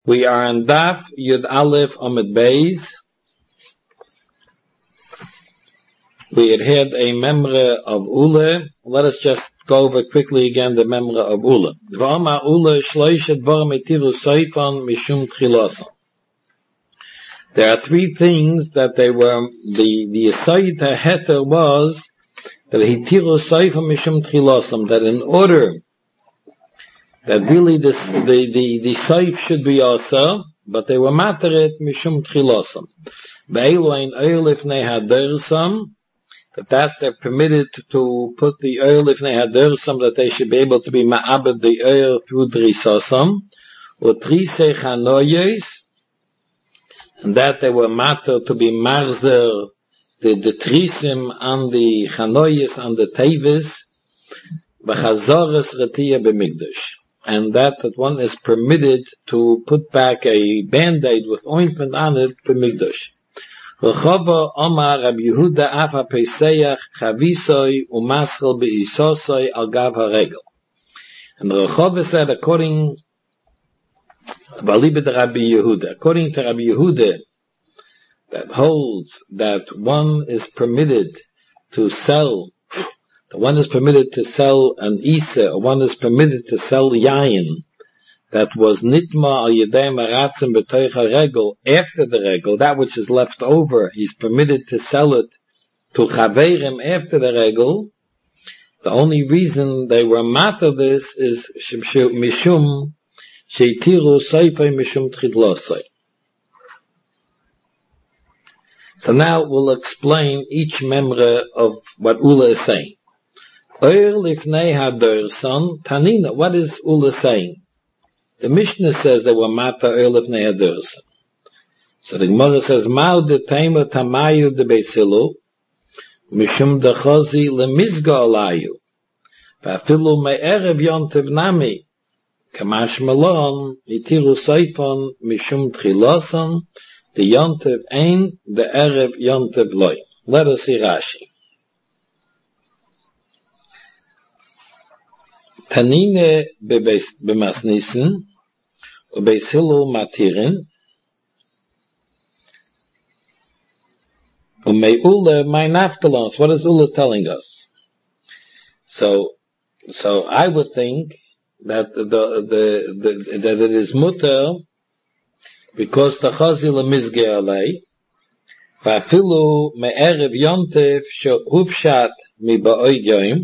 We are on Daf Yud Aleph Amud Beis. We had a memra of Ule. Let us just go over quickly again the memra of Ule. V'ama Ule shloishet dvarim etiru soifan mishum tchilosan. There are three things that they were, the Yesod HaHeter was that etiru soifan mishum tchilosan, that in order that really the soif should be also, but they were materet mishum tchilosam. Be'elu ein oil ifnei hadersam, that they're permitted to put the oil ifnei hadersam, that they should be able to be ma'abed the oil through drisosam, or trisei chanoyes, and that they were matter to be marzer the trisim and the chanoyes and the tevis, b'chazores retiya b'mikdash. And that one is permitted to put back a band-aid with ointment on it for Mikdash. Rechava Omar Rabbi Yehuda Afa Pesach Chavisoi Umaschel Beisosoi Al Gav HaRegel. And Rechava said, according to Rabbi Yehuda, that holds that one is permitted to sell an isa, or one is permitted to sell yayin that was nitma al yedei maratzim b'toich regel after the regel, that which is left over, he's permitted to sell it to chaverim after the regel. The only reason they were mat of this is mishum sheitiru seifei mishum tchidlosei. So now we'll explain each memra of what Ula is saying. Tanina, what is Ula saying? The Mishnah says they were mata oil lifnei hadersan. So the Gemara says, Ma'u de tema tamayu de beisilu, mishum de chozi lemizga alayu, va'afilu me'erev yontev nami, kamash malon, itiru soifon, mishum tchilosan, the yontev ein, the erev yontev loy. Let us see Rashi. Tanine bemasnisen, ubeisilu matirin, umei my naftalons. What is Ula telling us? So I would think that that it is mutter because the chazil mizge alei, va'afilu me'erev yontev shehupshat mi ba'oyim.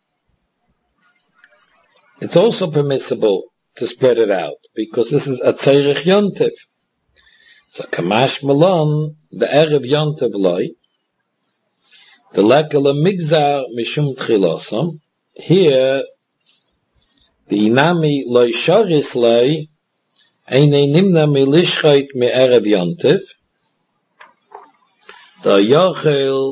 It's also permissible to spread it out, because this is a tzorech yontev. So kamash malon, the erev yontev loy, the lekala migzar mishum tchilosam, here, the inami loy shoris loy, eine nimna milishchait me erev yontev, the yochel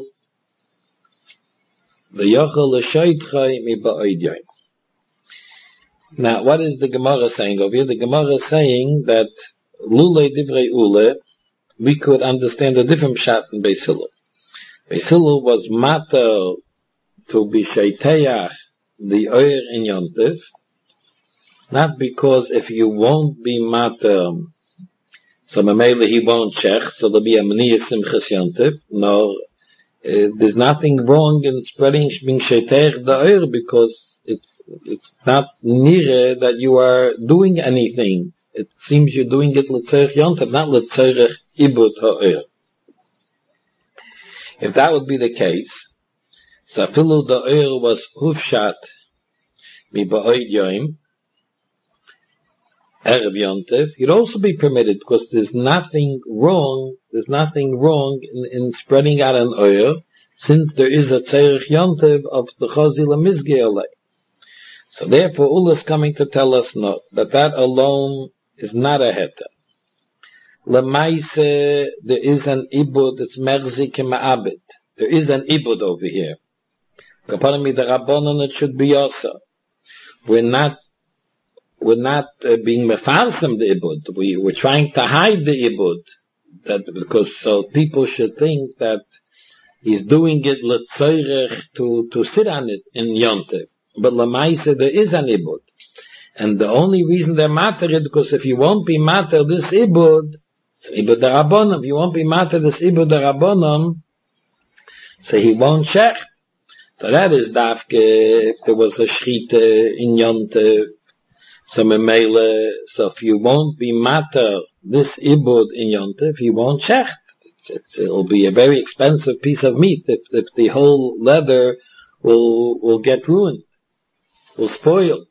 l'shoitchai mi ba'oidyoim. Now, what is the Gemara saying over here? The Gemara is saying that Lule Divrei Ule, we could understand a different pshat in Beis Hillel. Beis Hillel was matter to be sheiteach the oir in Yontif, not because if you won't be matter, so Mamela he won't shech, so there'll be a Meniyah Simchas Yontif. No, there's nothing wrong in spreading being sheiteach the oir, because it's not near that you are doing anything. It seems you're doing it l'tzorech yontav, not l'tzorech ibud ha'oir. If that would be the case, so afilu the oir was hufshat mi ba'oid yoim, erev yontav, you'd also be permitted, because there's nothing wrong in spreading out an oir, since there is a tzorech yontav of the chazil mizge alei. So therefore, Ula is coming to tell us no, that alone is not a heta. Lemaise, there is an ibud, it's merzik ma'abed. There is an ibud over here. According to the Rabbanon, it should be also. We're not being mefarsem the ibud. We're trying to hide the ibud, because so people should think that he's doing it l'tzorech to sit on it in Yontev. But Lamaisa, there is an ibud. And the only reason they're matter is because if you won't be matter this ibud, ibud darabonim, if you won't be matter this ibud darabonim, so he won't shech. So that is dafke, if there was a shchite in Yontev, so memele, so if you won't be matter this ibud in Yontev, you won't shech. It'll be a very expensive piece of meat if the whole leather will get ruined, will spoil.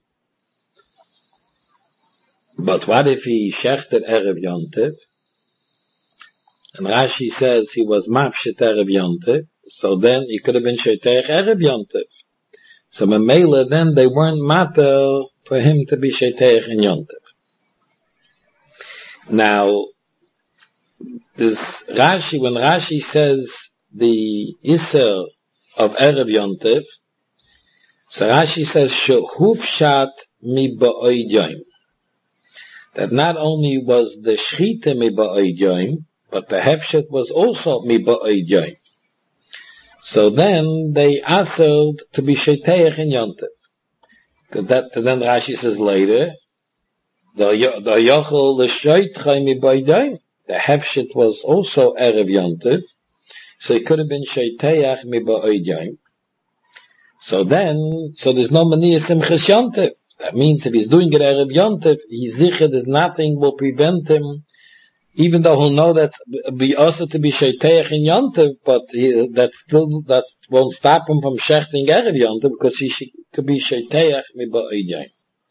But what if he shechted Erev Yontev? And Rashi says he was mafshet Erev Yontev, so then he could have been shetech Erev Yontev. So memela, then they weren't matter for him to be shetech in Yontev. Now, this Rashi, when Rashi says the Isser of Erev Yontev, so Rashi says, Shehufshat mi ba'oidyoim. That not only was the Shchita mi ba'oidyoim, but the Hefshet was also mi ba'oidyoim. So then they asked to be Shetech in Yontev. Then Rashi says later, the Yochel l'shoitchai mi ba'oidyoim. The Hefshet was also Erev Yontev, so it could have been Sheiteach mi ba'oidyoim. So there's no Maniya Simchas Yontev. That means if he's doing it Erev Yontev, he's sicher there's nothing will prevent him, even though he'll know that be also to be Sheiteach in Yontev, but that won't stop him from shechting Erev Yontev, because he could be Sheiteach mi ba'oidyoim.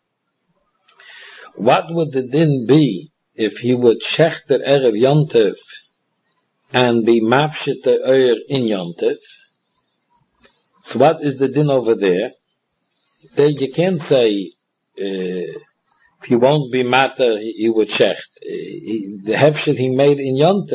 What would the din be if he would shechter Erev Yontev and be mafshet the oir in Yontev? So what is the din over there? There you can't say, if he won't be matter, he would shecht. The hefshet he made in Yontev.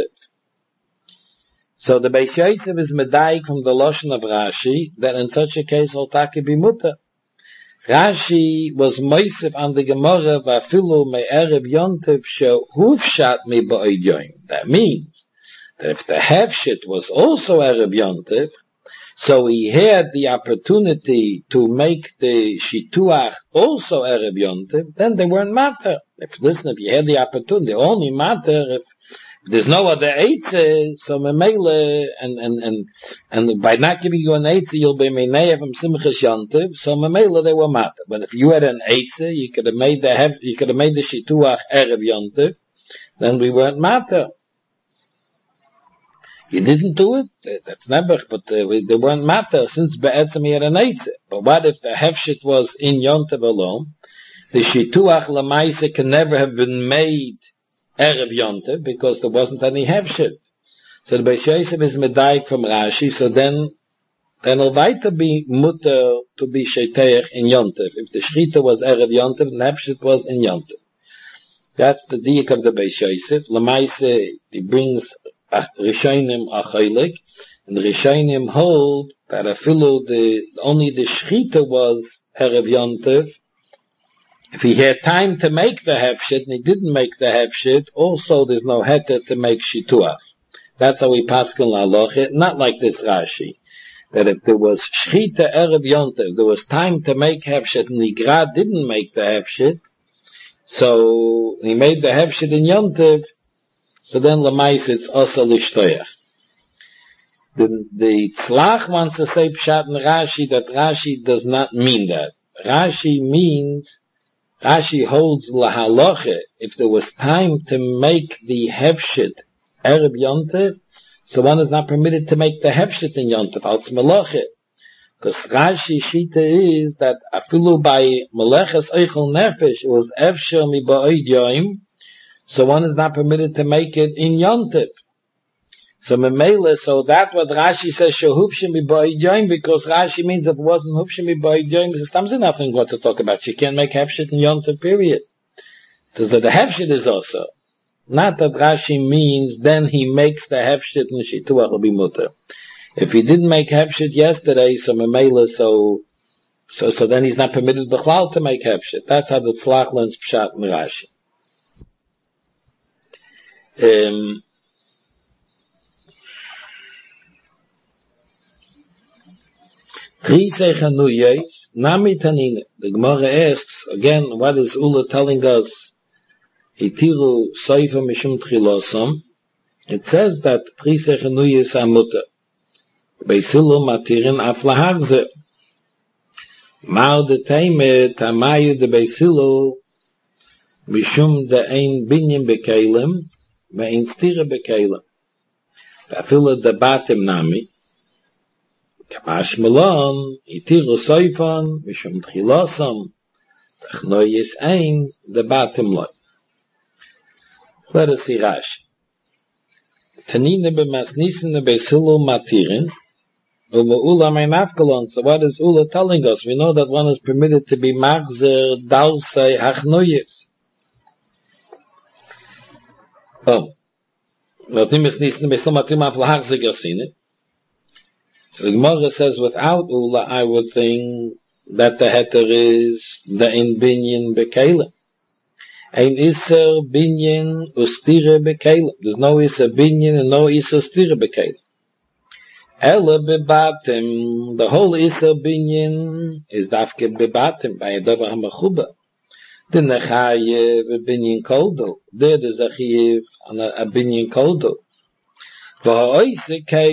So the Beis Yosef is medaik from the Lashon of Rashi, that in such a case, Altaki be mutter. Rashi was moisef on the Gemara vafilu me erev Yontev shehufshat mi ba'oidyoim. That means that if the hefshet was also erev Yontev, so he had the opportunity to make the shituach also erev Yontev, then they weren't matter. If you had the opportunity, only matter if there's no other eitzah, so memele, and by not giving you an eitzah, you'll be meinei from simchas Yontev, so memele they were matter. But if you had an eitzah, you could have made the shituach erev Yontev, then we weren't matter. You didn't do it, that's never, but they weren't matter since be'etzem he had an eitzah. But what if the hefshit was in Yontev alone? The shituach lamaisa can never have been made Erev Yontev, because there wasn't any hefshit. So the Beis Yosef is medaik from Rashi, so then it'll weiter be mutter to be sheiteach in Yontev. If the shchita was Erev Yontev, the hefshit was in Yontev. That's the diak of the Beis Yosef. Lamaisa, he brings Rishonim acholik, and the Rishonim hold that only the shchita was Erev Yontev. If he had time to make the hefshit and he didn't make the hefshit, also there's no heter to make shituach. That's how we paskin la'aloch, not like this Rashi. That if there was shchita erev Yontev, there was time to make hefshit and the grad didn't make the hefshit, so he made the hefshit in Yontev, so then lamais it's also lishtoyach. The tzlach wants to say pshat in Rashi that Rashi does not mean that. Rashi holds lahaloche, if there was time to make the hefshit Erev Yontev, so one is not permitted to make the hefshit in Yontev, als melache. Because Rashi shita is that afilu by meleches eichel nefesh, it was efsher mi ba'oidyoim, so one is not permitted to make it in Yontev. So memele, so that what Rashi says shehufshim mi ba'oidyoim, because Rashi means if it wasn't hufshim mi ba'oidyoim, there's nothing what to talk about. You can't make hefshit in Yontev, period. So the hefshit is also. Not that Rashi means then he makes the hefshit and shituach will be mutter. If he didn't make hefshit yesterday, so memele, so then he's not permitted b'chlal to make hefshit. That's how the tzlach learns pshat in Rashi. Trise chanuyes, nami tanine. The Gemara asks, again, what is Ula telling us? Itiru soifa mishum tchilosam. It says that trise chanuyes amuta. Beisilu matirin aflahagze. Mao de teime tamayu de beisilu mishum de ein binyan bekelim ve'in stira bekelim. Ve'afilu de batim nami. Kamash Malon, Itiru Soifan, Mishum Tchilosam, Technoyes Ein, the bottom line. Let us see Rashi. Tanine b'masnisene b'silu matirin, u'me'ula mein afkalon. So what is Ula telling us? We know that one is permitted to be machzer, dalsei, hachnoyes. Notim b'masnisene b'silu matirin afla hachzer gasine. So the Gemara says, without Ula, I would think that the heter is the in binyan bekelim. Ein iser binyan ustire bekelim. There's no iser binyan and no iser stire bekelim. Ela bebatim, the whole iser binyan is dafke bebatim, by a davar hamachuba. The nechayev binyan koldo. There there's a chayev on a binyan koldo. If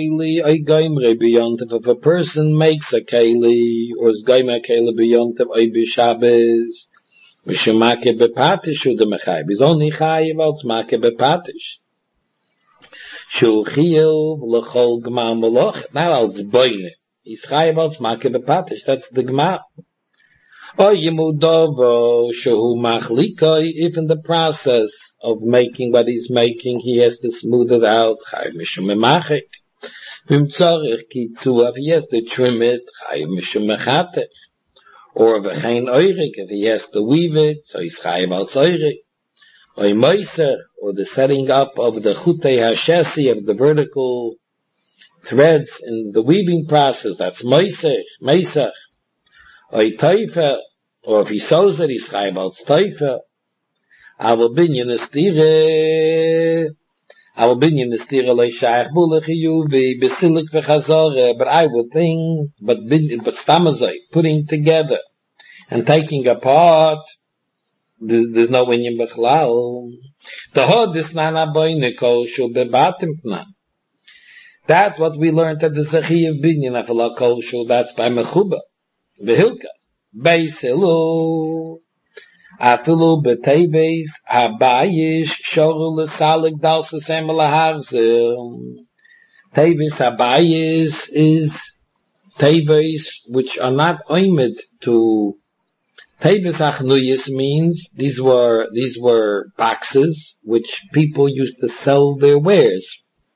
a person makes a keli, or is going a keli beyond the Oibi Shabbos, Mishimake bepatish u de mechayiv. He's only chayiv als make bepatish. Shul chiyuv l'chol gmar moloch, not als boine. He's chayiv als make bepatish. That's the gmar. Or yimudovo shehu machlikoi, if in the process of making what he's making, he has to smooth it out. Chayiv mishum memachik. Vim tzorich kitzuav, he has to trim it. Chayiv mishum mechatech. Or v'chein oirik, if he has to weave it, so he's chayiv al tzorich. Or moisech, or the setting up of the chutei hashesi, of the vertical threads in the weaving process, that's moisech, meisech. Or teifer, or if he sews it, he's chayiv al teifer. Our binyan is tire. Our binyan is tire leishayach bulachiyuvi besilik v'chazore. But I would think, but stamazai, putting together and taking apart, there's no binyan b'chlal. The hod is nana boiniko shul bebatim pnan. That's what we learned at the Zechi of binyan afala kol shul. That's by mechuba, v'hilka, beisilu. Afilu beteves habayish shorul lesalik dalses emelahavzil. Teves habayis is teves which are not oimed to teves achnuyis means these were boxes which people used to sell their wares.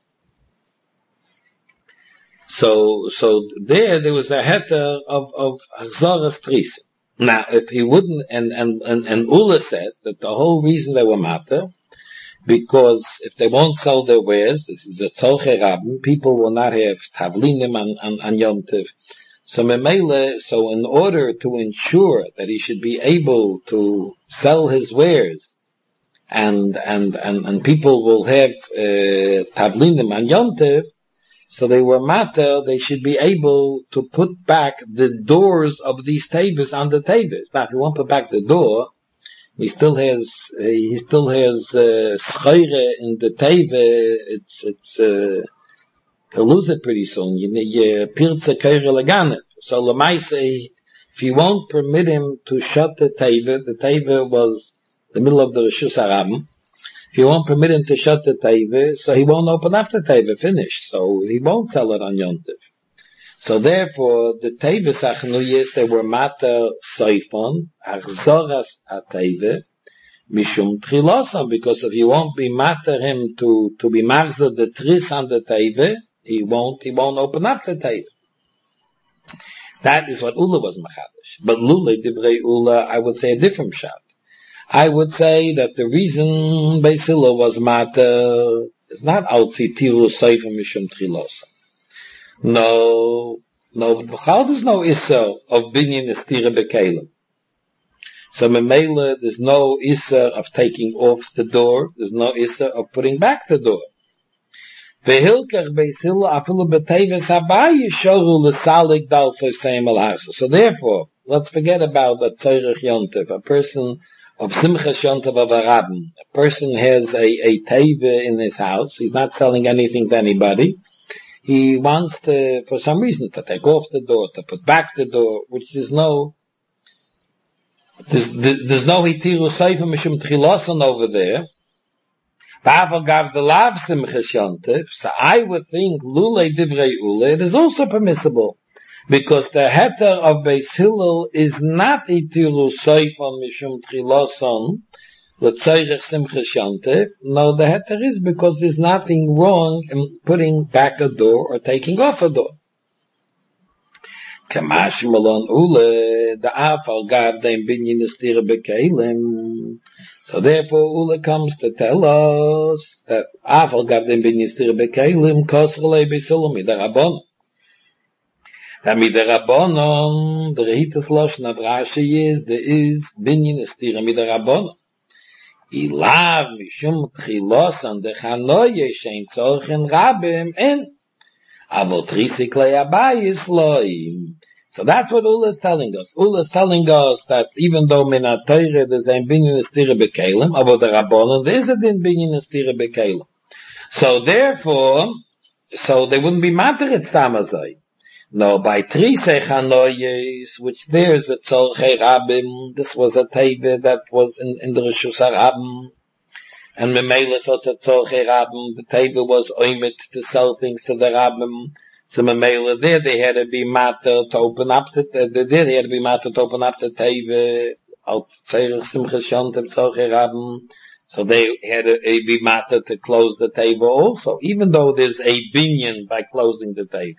So there was a heter of Zoras Tris. Now, if he wouldn't, and Ula said that the whole reason they were matter, because if they won't sell their wares, this is a tzolche rabim, people will not have tavlinim on Yom Tov. So in order to ensure that he should be able to sell his wares, and people will have tavlinim on Yom Tov, so they were matter, they should be able to put back the doors of these tables on the tables. Now, if you won't put back the door, he still has schayre in the table, he'll lose it pretty soon. You pirze keire leganet. So Lamaise, if you won't permit him to shut the table was the middle of the Rishus Harabim. If you won't permit him to shut the teive, so he won't open up the teive, finished. So he won't sell it on Yom Tov. So therefore, the teive sachnuyes, they were mater soifon, achzoras ha-teive, mishum tchilosam, because if you won't be mater him to be machzer the tris on the teive, he won't open up the teive. That is what Ula was machadish. But Lule, divrei Ula, I would say a different shot. I would say that the reason Beisila was matter is not outzi tiru seifim mishum tchilosa. No, how there's no issa of binyan estira bekelim. So memela, there's no issa of taking off the door. There's no issa of putting back the door. Vehilkach Beis Hillel afilu b'teves habayis shoru l'salik dal soseim al harsa. So therefore, let's forget about the tzorech yontiv, a person of simchas yontiv of a rabbin. A person has a teve in his house. He's not selling anything to anybody. He wants to, for some reason, to take off the door, to put back the door, which there's no hitiru seifa mishum tchilosan over there. So I would think lule divrei ule, it is also permissible, because the heter of Beis Hillel is not itiru seifa mishum tchilosan l'tzeirech simchas yontif. No, the heter is because there's nothing wrong in putting back a door or taking off a door. Kamash malon ule, the afal gav dein binyin estira bekelim. So therefore ule comes to tell us that afal gav dein binyin estira bekelim kosrele Beis Hillel midarabon. That midarabon, the rehitas lashon of Rashi is, there is binyin estira midarabon. Ilav mishum tchilosan de chanoye shein tzorchen rabim en avot risik le'abayis loim. So that's what Ula is telling us. Ula is telling us that even though minat Torah there's a binyan estira bekelim, avot the rabbanon there's a din binyan estira bekelim. So therefore, they wouldn't be matter at stamazai. No, by Trisei Chanoyes, which there is a Tzorchei Rabim, this was a Teve that was in the Rishus HaRabim, and Memele so a Tzorchei Rabim, the Teve was oimit to sell things to the Rabim, so Memele there they had to be matter to open up the Teve, al Tzorech Simchas Yontiv Tzorchei Rabim, so they had to be matter to close the Teve also, even though there's a binyan by closing the Teve.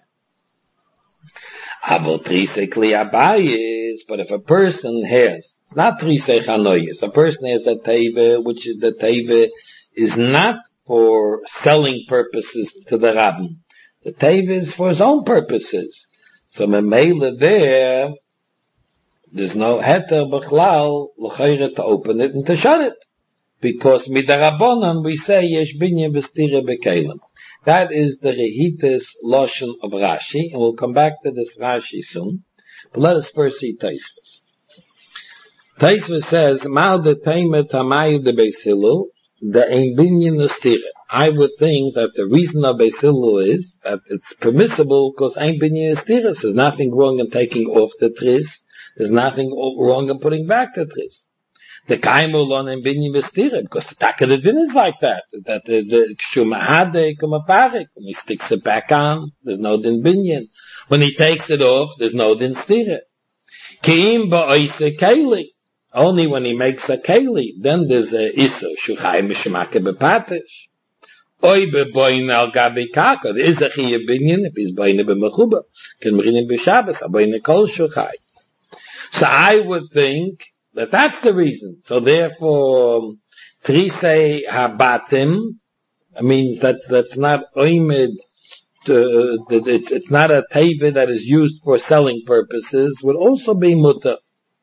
But if a person has, it's not Trisei Chanoyes, a person has a teve, which is the teve is not for selling purposes to the Rabbin. The teve is for his own purposes. So Memele there's no heter b'chlal l'chayre to open it and to shut it. Because midarabonan we say yesh binyan v'stira bekelim. That is the Rehitas Lashon of Rashi, and we'll come back to this Rashi soon. But let us first see Taisvus. Taisvus says, Mal de Teimet Hamayu de Beis Hillel, the Ein Binyan Estira. I would think that the reason of Beis Hillel is that it's permissible because Ein Binyan Estira. There's nothing wrong in taking off the tris. There's nothing wrong in putting back the tris. The kaimulon and binyan v'stira, because the taka din is like that. That the kshumahade kumafarik, when he sticks it back on, there's no din binyan. When he takes it off, there's no din stira. Kiim ba'oise keli. Only when he makes a keli, then there's a iso shuchai mishmake bepatish. Oy beboin al gabi kaka. There is a chiyah binyan if he's boine b'mechuba. Can b'chinim b'shabes, aboine kol shuchai. So I would think that that's the reason. So therefore, Trisei Habatim, means that's not oimid, it's not a teve that is used for selling purposes, would also be mutter.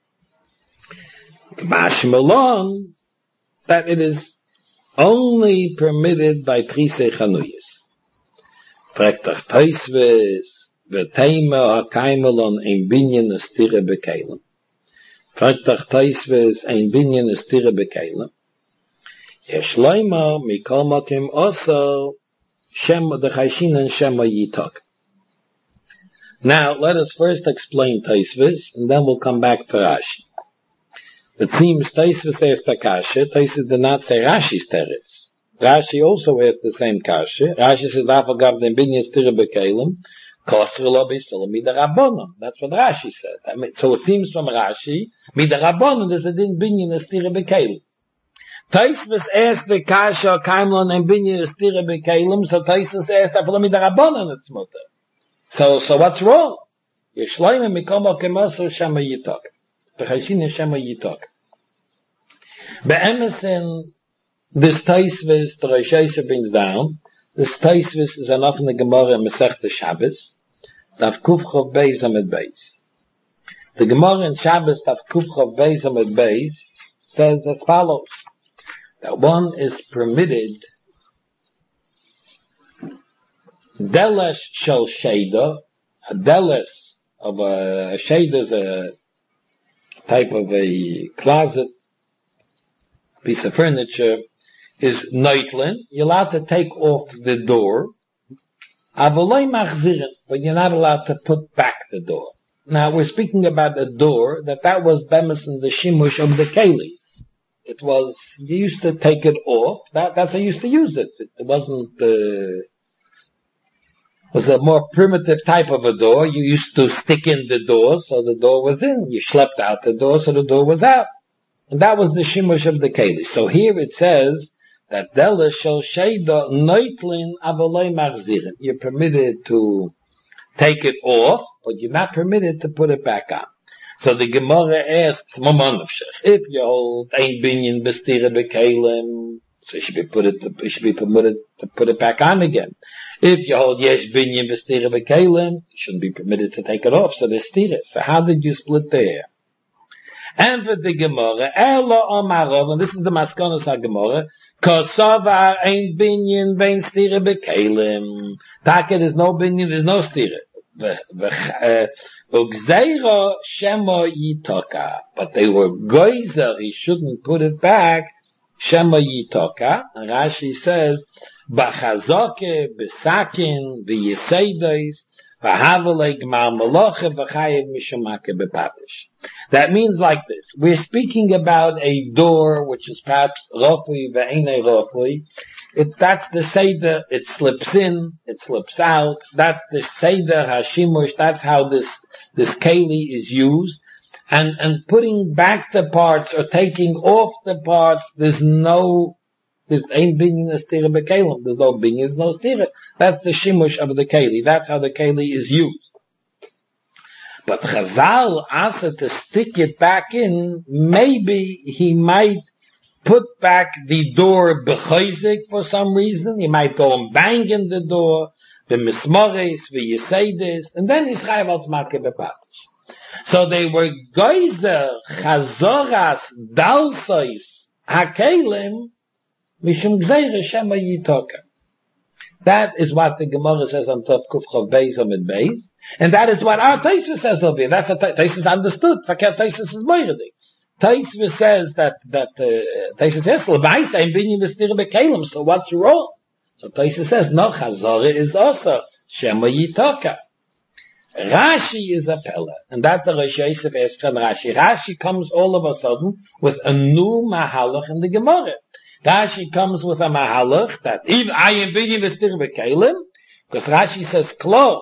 Mashmalon, that it is only permitted by Trisei Chanuyas. Frektach Taisves, V'teima HaKaimelon Ein Binyan Estira Bekelim. Frektach Taisves Ein Binyan Estira Bekelim. Yeshleima Mikol Makim also Shema the Chayshin and Shema Yitok. Now let us first explain Taisves, and then we'll come back to Rashi. It seems Taisves says Takasha. Taisves did not say Rashi's teretz. Rashi also has the same kasha. Rashi says V'afagav den Binyan Estira Bekelim. That's what Rashi said. I mean, so it seems from Rashi, Midarabbanon there's a din binyan estira bekelim. Taisvus asked the kasha kaimlon and binyan estira bekelim, so Taisvus asked for the Midarabbanon it's mutter. So what's wrong? Yeshleima mikoma kemaso shema yitok. B'chayshina shema yitok. Be'emesin, this Taisvus, the Rosh Hashanah brings down, this Taisvus is enough in the Gemara in Masechta Shabbos. Daf Kufchov Beis Amid Beis. The Gemara in Shabbos Daf Kufchov Beis Amid Beis says as follows: that one is permitted Deles shel sheda, a deles of a sheda is a type of a closet, piece of furniture, is noitlin. You're allowed to take off the door, avoloi machzirin, but you're not allowed to put back the door. Now we're speaking about a door that was bemis in the shimush of the keli. It was, you used to take it off, that's how you used to use it. It wasn't, was a more primitive type of a door. You used to stick in the door, so the door was in. You schlepped out the door, so the door was out. And that was the shimush of the keli. So here it says that Dela shel sheida noitlin avoloi machzirin. You're permitted to take it off, but you're not permitted to put it back on. So the Gemara asks, if you hold ein binyan bestira bekelim, so it should be permitted to put it back on again. If you hold yesh binyan bestira bekelim, you shouldn't be permitted to take it off, so they steer it. So how did you split there? And for the Gemara, Ela Omarov, and this is the Maskonos HaGemara, Kosovar ein binyan bein stira bekelim. Taka, there's no binyan, there's no stira. Ugzeira shema yitoka. But they were goizer, he shouldn't put it back, shema yitoka. And Rashi says, Bachazoke, Besakin, V'yeseidois, V'havelei gmar meloche, V'chayev mishamake bepatish. That means like this. We're speaking about a door which is perhaps rofui ve'enei rofui. That's the seder, it slips in, it slips out. That's the seder hashimush, that's how this keli is used. And putting back the parts or taking off the parts, there's ain't binyan stira bekelim. There's no binyan, there's no stira. That's the shimush of the keli. That's how the keli is used. But Chazal asked to stick it back in, maybe he might put back the door b'chayzik for some reason. He might go and bang in the door, b'mismores, v'yeseides, and then he's chayav al smake b'patish. So they were geyser, chazoras, dalsois, hakelim, mishum gzeire shema yitoka. That is what the Gemara says on top Kuf Chav Beis Amid Beis, and that is what our Tosfos says over here. That's what Tosfos understood. Fakir Tosfos is moiridik. Tosfos says that Tosfos says l'maisa ein binyan bestira bekelim. So what's wrong? So Tosfos says no, Chazorah is also shema yitoka. Rashi is a pella, and that the Rosh Yosef asks from Rashi. Rashi comes all of a sudden with a new mahalach in the Gemara. Rashi comes with a mahalach that if I am binyan bestira bekelim, because Rashi says klo.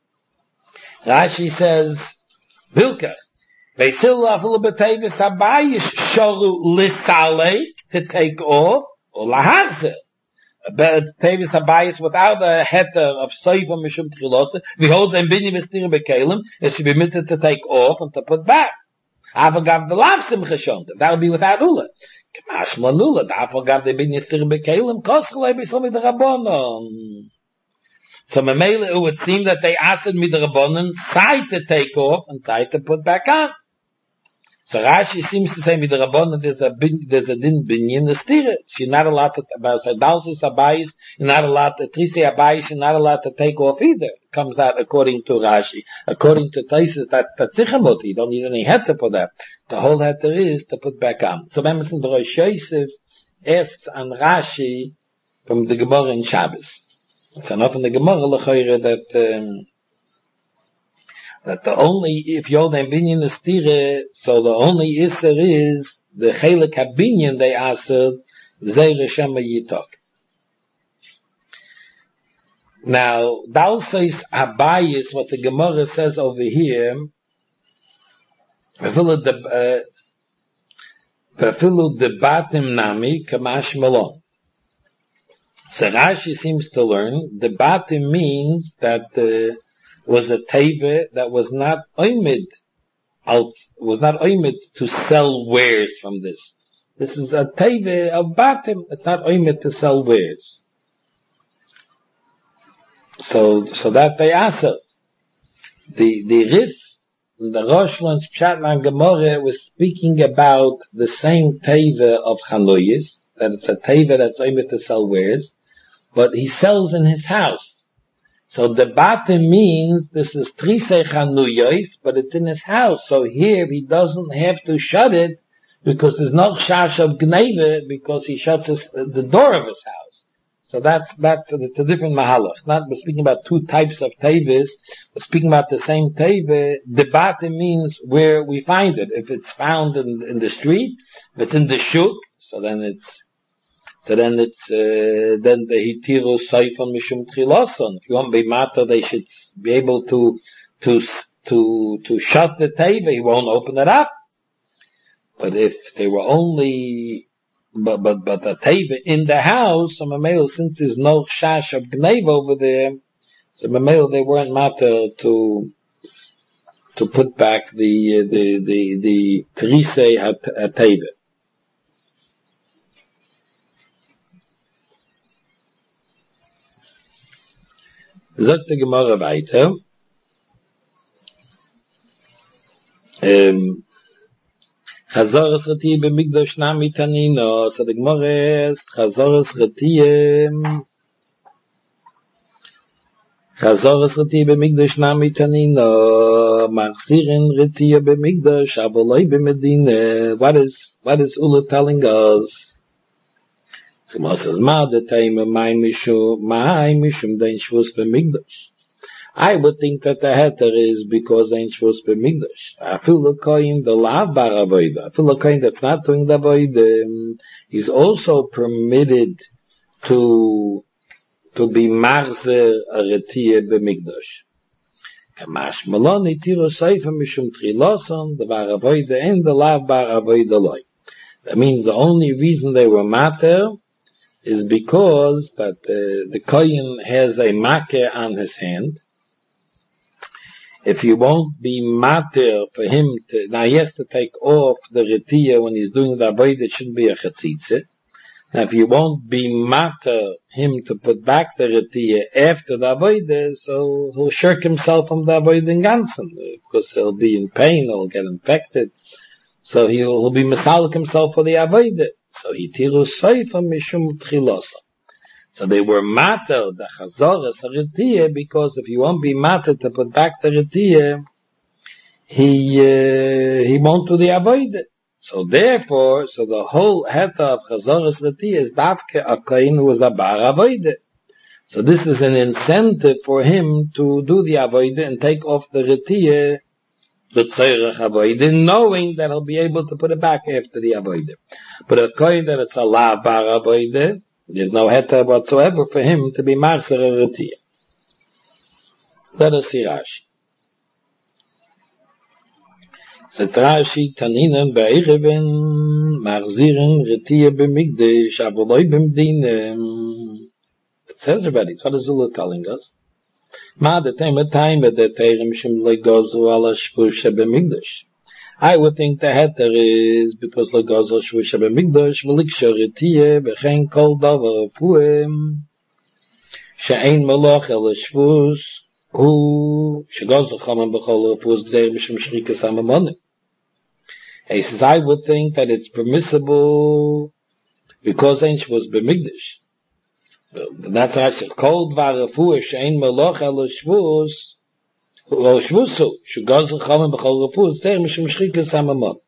Rashi says vilka. Beisil afil b'tevis habayis shoru lisalek, to take off, or lahachzer. But tevis habayis without a heter of soifa mishum tchilosa, we hold them binyan bestira bekelim, it should be permitted to take off and to put back. Avagav the lavsim cheshonta, that would be without ula. K'mash manula, avagav the binyan bestira bekelim, koschalei b'somi the rabbonon. So Mamela, it would seem that they asked me the Rabbanan side to take off and side to put back on. So Rashi seems to say with the Rabbanan there's a din binyan the stira. You're not allowed to, about Dalsis Abayis, you're not allowed to, Trise Abayis, you're not allowed to take off either. It comes out according to Rashi. According to Taisus, that's Tzichamot, you don't need any heter for that. The whole heter is to put back on. So Emerson the Rosh Yosef asks on Rashi from the Gemara in Shabbos. It's enough in the Gemara l'chayre that the only, if you're the binyan the stire, so the only isser is the chelik habinyan they answered zeire shema yitok. Now, dalseis habayis, what the Gemara says over here, v'filu debatim nami kamash malon. So Rashi seems to learn the batim means that was a teve that was not oimid to sell wares from this. This is a teve of batim. It's not oimid to sell wares. So that they answer. The Rif, the Rosh one's Pshat Gemara was speaking about the same teve of Chanuyis, that it's a teve that's oimid to sell wares. But he sells in his house. So the bate means this is trisei chanuyos, but it's in his house. So here he doesn't have to shut it because there's no chash of gneva because he shuts the door of his house. So it's a different mahalach. We're speaking about two types of tevis. We're speaking about the same teve. Debate means where we find it. If it's found in the street, if it's in the shuk, then the hitiru seifon mishum tchiloson. If you want to be matter, they should be able to shut the teve. He won't open it up. But if they were only But the teva in the house, so Mamel, since there's no shash of gneva over there, so Mamel, they weren't matter to put back the trisei teva. Sagt die Gemara weiter, Chazoros Retiye b'migdosh nami tanino. So the Gemara is Chazoros Retiye b'migdosh nami tanino. Machzirin Retiye b'migdosh avoloi b'medine. What is Ula telling us? So Gemara says, Ma de teime mai mishum dein shvus b'migdosh. I would think that the heter is because ain't shvus b'migdash. I feel the kohen the lav bar avoida. I feel the kohen that's not doing the avoida is also permitted to be marzer a retiye b'migdash. Kamash maloni tiro seifa mishum triloson the bar avoida and the lav bar avoida loy. That means the only reason they were mater is because that the kohen has a makeh on his hand. If you won't be mater for him to, now he has to take off the retiya when he's doing the avodah, it shouldn't be a chatzitze. Now if you won't be mater him to put back the retiya after the avodah, so he'll shirk himself from the avodah in ganzen, because he'll be in pain, he'll get infected. So he'll be misalik himself for the avodah. So he tiru soifa mishum tchilosa. So they were matter, the chazoras retiyah, because if you won't be matter to put back the retiyah, he won't do the avodah. So therefore, the whole heta of chazoras retiyah is dafke a kohen who is a bar avodah. So this is an incentive for him to do the avodah and take off the retiyah, the tzorech avodah, knowing that he'll be able to put it back after the avodah. But a kohen that it's a la bar avodah, there's no heta whatsoever for him to be marser a retiyah. Let us see Rashi. Zet Rashi taninen be'ereven marziren retiyah b'migdash avoloi b'mdine. It says already. What is Zula telling us? Ma the time at the terem shim legozu ala shvusha b'migdash. I would think the heter is because legozu shvusha b'migdash v'liksha retiyah b'chein kol davar fuem she'ein melach el shvus hu shegozu chaman b'chol refus gzeir b'shem shrikas hamamonim. He says, I would think that it's permissible because ain't shvus b'migdash. That's why I said, kol dvar refuah she'ein melach el shvus lo shvusu shegozu chaman b'chol refus gzeir b'shem shrikas hamamonim.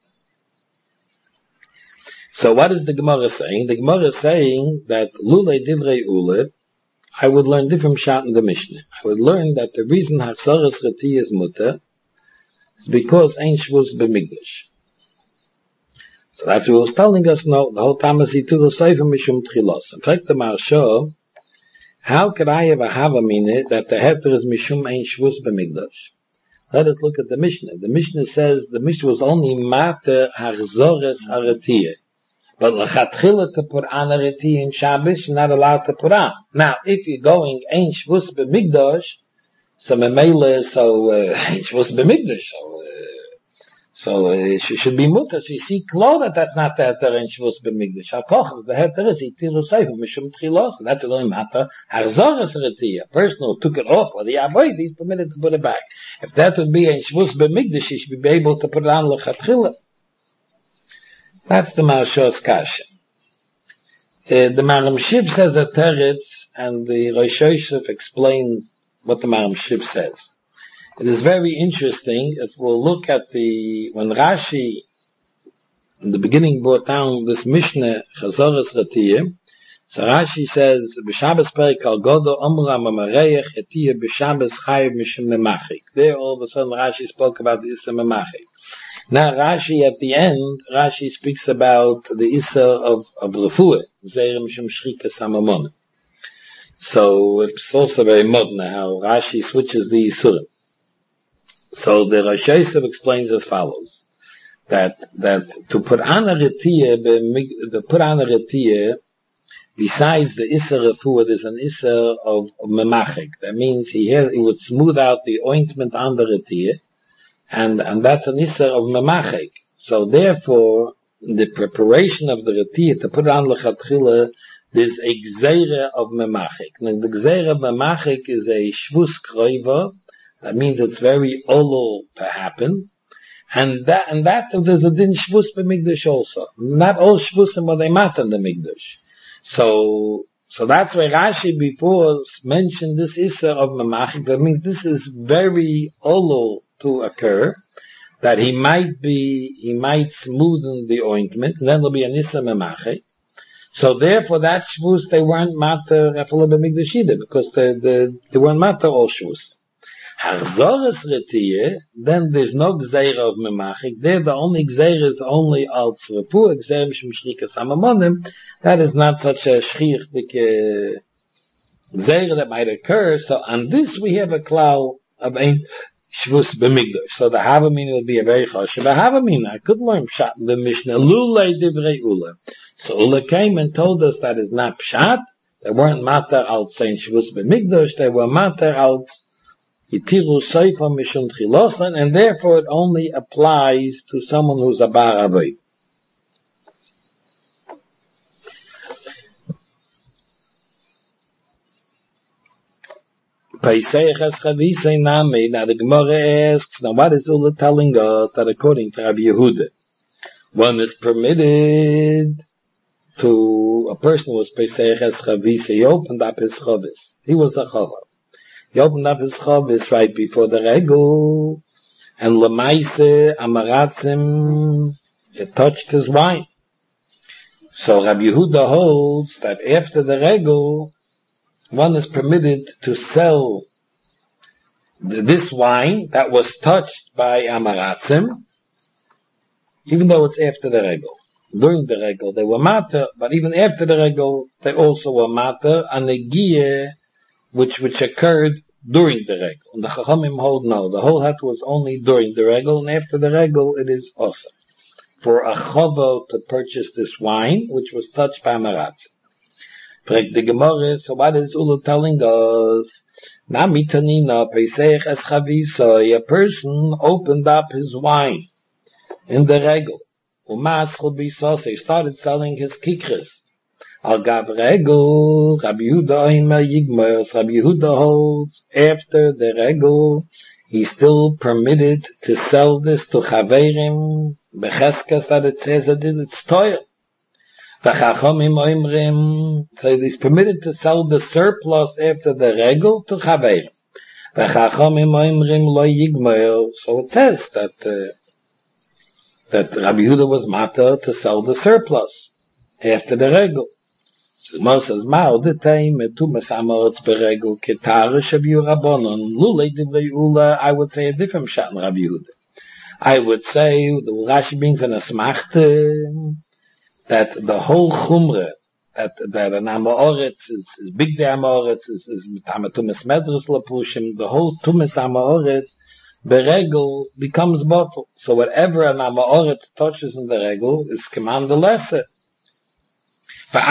So what is the Gemara saying? The Gemara is saying that lulei divrei ule, I would learn different shot in the Mishnah. I would learn that the reason Hachsaras Retiyah is mutter is because ain't shvus b'migdash. So that's what he was telling us now, the whole time as he took the Sefer Mishum Tchilos. In fact, the Maharsha, how could I ever have a minute that the heter is Mishum ain't shvus b'migdash? Let us look at the Mishnah. The Mishnah says the Mishnah was only mater Hachsaras Retiyah. But l'chatchila to put on a retiyah in Shabbos, you're not allowed to put on. Now, if you're going ein shvus b'migdash, so memela, ein shvus b'migdash, so it should be mutter. So you see, clear that's not the heter ein shvus b'migdash. Hakoch, the heter is itiru sefer mishum tchilos. That's the only matter. Harzoras retiyah. A person who took it off or the avoid, he's permitted to put it back. If that would be ein shvus b'migdash, he should be able to put it on l'chatchila. That's the Maharsha's kasha. The Maram Shiv says a teretz, and the Rosh Yosef explains what the Maram Shiv says. It is very interesting if we'll look at when Rashi in the beginning brought down this Mishnah, Chazoras Ratiyah, so Rashi says, B'Shabbos Perik Al Godo Omra Mamareich Etiyah B'Shabbos Chayiv Mishum Memachik. There all of a sudden Rashi spoke about the Issa Memachik. Now Rashi at the end, Rashi speaks about the Issa of Refuah, Zeir Mishum Shrika Samamon. So it's also very modern how Rashi switches the Isurim. So the Rosh Yosef explains as follows, that to put on a retiyah, besides the Issa Refuah, there's an Issa of Memachik. That means he would smooth out the ointment on the retiyah, and that's an Issa of Memachik. So therefore, the preparation of the retiyah to put on L'chatchila, there's a Gzeira of Memachik. Now the Gzeira of Memachik is a Shvus Kroiva. That means it's very olol to happen. And that there's a din Shvus b'Mikdash also. Not all Shvusim are they mat in the Mikdash. So that's why Rashi before mentioned this Issa of Memachik. That means this is very olol to occur, that he might smoothen the ointment, and then there'll be an Issa Memachik. So therefore that Shvus they weren't matter Rafal b'Mikdash either, because they weren't matter all Shvus. Hachzoras Retiyah, then there's no Gzeira of Memachik. There the only Gzeira is only al Tzrefu, Gzeira Mishum Shrika Samamonim. That is not such a shrichtik Gzeira that might occur. So on this we have a klal of ein Shvus b'Mikdash. So the Havamina will be a very choshev. The Havamina, I could learn Pshat in the Mishnah, Lulei Divrei Ula. So Ula came and told us that is not Pshat. They weren't matter al Tzein Shvus b'Mikdash. They were matter al Yitiru Seifa Mishum Chilosan, and therefore it only applies to someone who's a bar avay. Now the Gemara asks, now what is Ula telling us that according to Rabbi Yehuda, one is permitted to a person who was Pesach as Chavisa, he opened up his Chavis. He was a Chavav. He opened up his chavis right before the regel, and lemaise amaratzim, it touched his wine. So Rabbi Yehuda holds that after the regel, one is permitted to sell this wine that was touched by amaratzim, even though it's after the regel. During the regel they were matter, but even after the regel they also were matter, and the giyeh which occurred during the regel. And the Chachamim hold no. The whole hat was only during the regel, and after the regel it is awesome. For a chava to purchase this wine, which was touched by Maratz. Frag the Gemara, so what is Ulu telling us? Na mitanina pesach es chavisa, a person opened up his wine in the regel. Umas chol bisas, he started selling his kikris. Al gav regel, Rabbi Yehuda Omer Yigmer, Rabbi Yehuda holds, after the regel, he's still permitted to sell this to Chaverim, Becheskas that it says that it's toil. V'chachomim oimrim, so he's permitted to sell the surplus after the regel to Chaverim. V'chachomim oimrim lo Yigmer, so it says that Rabbi Yehuda was matter to sell the surplus after the regel. So Moses Mao the time to Masamorts beregel Ketara Shavu Rabbanon Lulei Divrei Ula. I would say a different shot in Rabbi Yehuda. I would say the Rashi brings an asmachte that the whole chumre that an Amoritz is big. The Amoritz is Tamatumis Medrus Lapushim. The whole Tumis Amoritz beregel becomes bottle. So whatever an Amoritz touches in the regel is command the lesser. So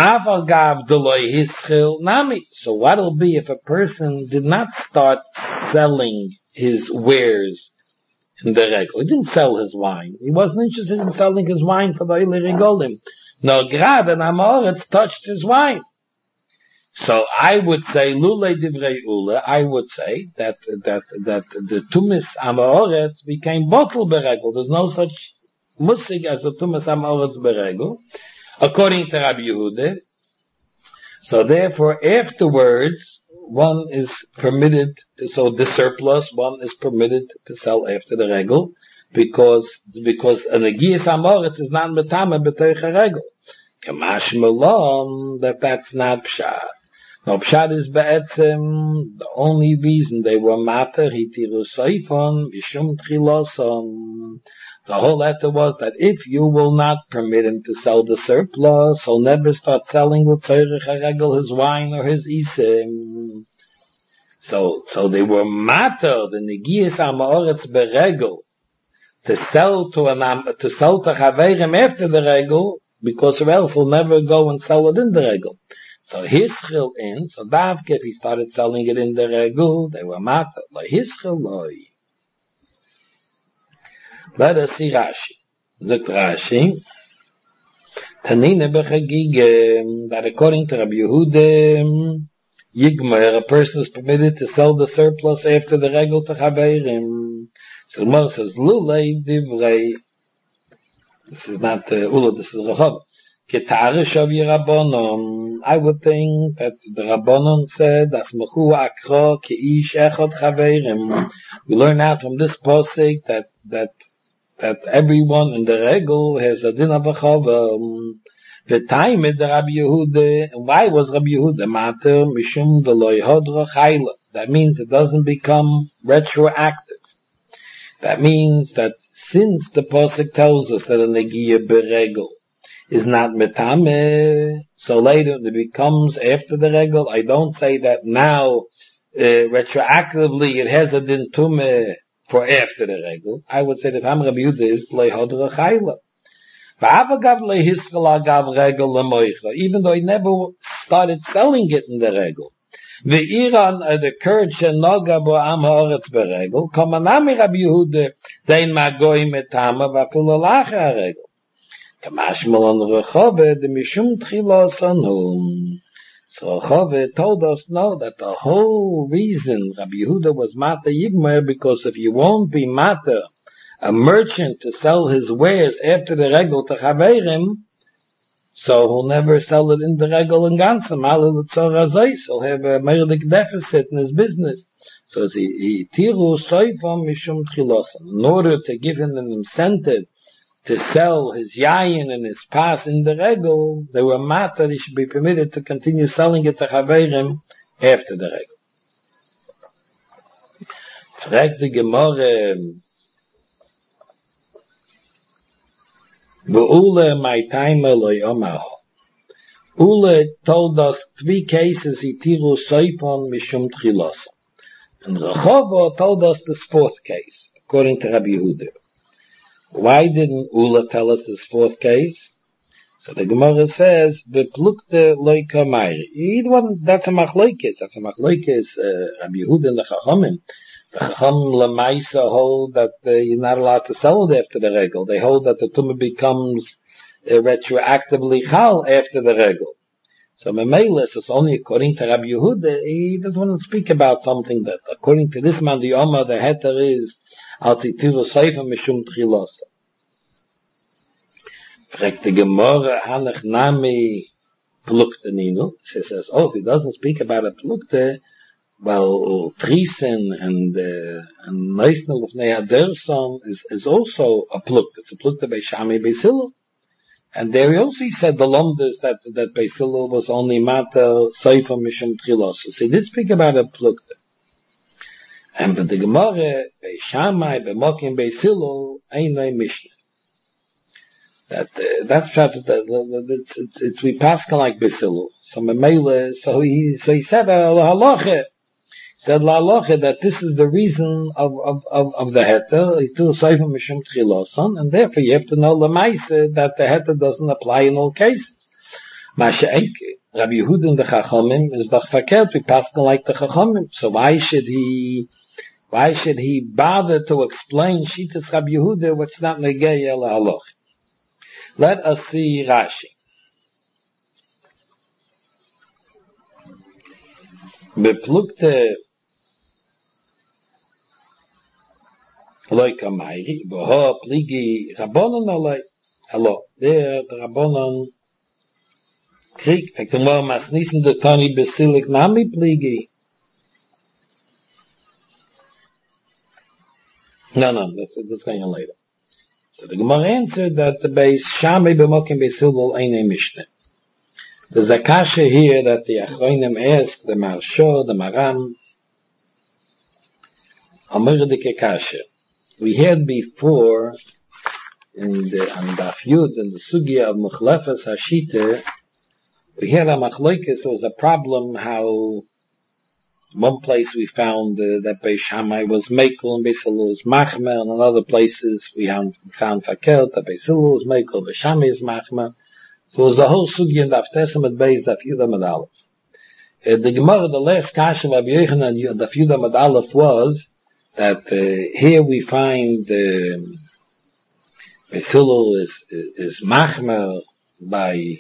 what'll be if a person did not start selling his wares in the regel? He didn't sell his wine. He wasn't interested in selling his wine for the Eile Regolim. No, grad and Amoritz touched his wine. So I would say, Lulei Divrei Ula, I would say that the Tumis Amoritz became bottle beregel. There's no such musig as a Tumis Amoritz beregel. According to Rabbi Yehuda, So therefore, afterwards, one is permitted, so the surplus, one is permitted to sell after the regel, because an agiyas amoritz is not metame b'toich a regel. Kamash melon, that's not pshat. No, pshat is be'etzem, the only reason they were mater, hitiru soifon, mishum tchiloson. The whole letter was that if you will not permit him to sell the surplus, he'll never start selling with tzorech haregel his wine or his isim. So they were matter, the negiyas ha'ma'oretz beregel, to sell to chaverim after the regel, because or else he'll never go and sell it in the regel. So hischil in, so davke, if he started selling it in the regel, they were matter, like hischil loy. Let us see Rashi. Zok Rashi, Tanina b'chagige, that according to Rabbi Yehuda, Yigmer, a person is permitted to sell the surplus after the regel to Chaverim. So Moses says, Lulei divrei, this is not Ula, this is Rechav. Ketarish of Rabbanon, I would think that the Rabbanon said, Asmachu akro keish echad Chaverim. We learn out from this posik that everyone in the regel has a din of a chava. The time is the Rabbi Yehuda, and why was Rabbi Yehuda matter? Mishum the loy hodra chayla. That means it doesn't become retroactive. That means that since the pasuk tells us that a negiya beregel is not metame, so later it becomes after the regel. I don't say that now retroactively it has a din tumeh for after the regel. I would say that Ham Rabbi Yehuda is play hodra chayla. Even though he never started selling it in the regel. The Iran, the Kurd shenoga bo am haaretz beregel, komanami Rabbi Yehuda, dein magoy metama v'afil alacha regel. Kamashmal on Rechove, the mishum tchilos anhum. So Rechove told us, no, that the whole reason Rabbi Yehuda was Mata Yigmer, because if you won't be Mata, a merchant to sell his wares after the regel to Chaverim, so he'll never sell it in the regel in Gansam. He'll have a merdik deficit in his business. So he tiru soifam mishum tchilosan. In order to give him an incentive to sell his yayin and his pas in the regel, they were mat that he should be permitted to continue selling it to Chaverim after the regel. Fragt die Gemorre, my time Ule told us 3 cases itiru soifon mishum tchilos. And Rechovo told us this 4th case, according to Rabbi Yehuda. Why didn't Ule tell us this 4th case? So the Gemara says, beplukte loika mayri. That's a machlokes. Rabbi Yehuda and the Chachamim. The Chacham Lamaisa hold that you're not allowed to sell it after the regel. They hold that the tumah becomes retroactively chal after the regel. So Memelis is only according to Rabbi Yehuda. He doesn't want to speak about something that, according to this man, the Omar, the heter is al titiru seifa mishum tchilosa. Fragt the Gemara, hanach nami plukte ninu. She says, if he doesn't speak about a plukte, well, Triesen and Neisnel of Neaderson is also a plukte. It's a plukte by Shami Beisilo. And there he also said the Lomdas that Beisilo was only Mata Seifa Mishum Trilos. So he did speak about a plukte. And for the Gemara, by Shammai, by Mokim Beisilo, Einay Mishnah. That's it's we Pascal like Beisilo. So he said halacha. Said la halacha that this is the reason of the heter, and therefore you have to know lemaisa that the heter doesn't apply in all cases. Rabbi Yehuda and the Chachamim is doch verkehrt, we Pascal like the Chachamim. So why should he bother to explain Shitas Rabbi Yehuda what's not negei la halacha? Let us see Rashi. Beplukte loika mayri, boho pligi rabbonon alay. Hello, there the rabbonon Krieg, fängt mal masnisen der Tani besilik nami pligi. No, that's going on later. So the Gemara answered that the Beis Shammai b'mokim Beis Hillel ain't a Mishnah. There's a kasha here that the Achronim asked, the Marsha, the Maram, Amurdike kasha. We had before, on Daf Yud, in the Sugya of Mukhlefes Hashita, we had a Machlokes. There was a problem how one place we found that Beis Shammai was Mekel and Beis Hillel was Machmer, and in other places we found Fakelt that Beis Hillel was Mekel, Beis Shammai is Machmer. So it was the whole Sugya in Daf Tesem at Beis Daf Yud Amud Aleph. The Gemara, the last kasha of Rabbi Yochanan Daf Yud Amud Aleph was that here we find Beis Hillel is Machmer by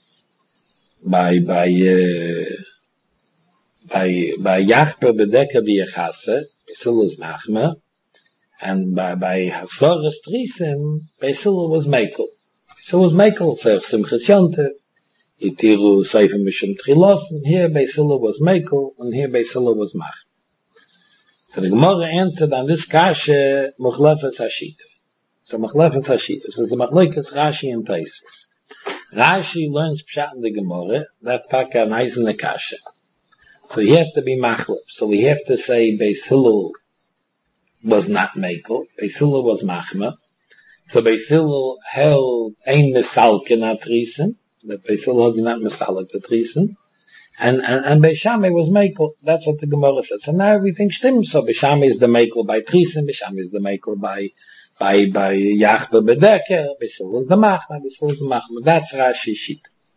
Yachper Bedeka B'Yechase, Beis Hillel is Machmer, and by Hafsaras Trisim, Beis Hillel was Mekel. Beis Hillel was Mekel, so Simchas Yontev, Itiru Sefer Mishum Tchilosen, here Beis Hillel was Mekel, and here Beis Hillel was Machmer. So the Gemara answered on this kasha, Mukhlefes Hashita. So Mukhlefes Hashita, so the Machlokes Rashi and Tosfos. Rashi learns Pshat in the Gemara, that's Taka nice in the kasha. So he has to be machlef. So we have to say Beis Hillel was not Mekel. Beis Hillel was Machmer. So Beis Hillel held ein Misalken atrisen. That Beis Hillel did not Misalken atrisen. And Beis Shammai was Mekel. That's what the Gemara says. So now everything stimmt. So Beis Shammai is the Mekel by Trisen. Beis Shammai is the Mekel by Yachber Bedeker. Beis Hillel is the Machmer. Beis Hillel is the Machmer. That's Rashi Shit.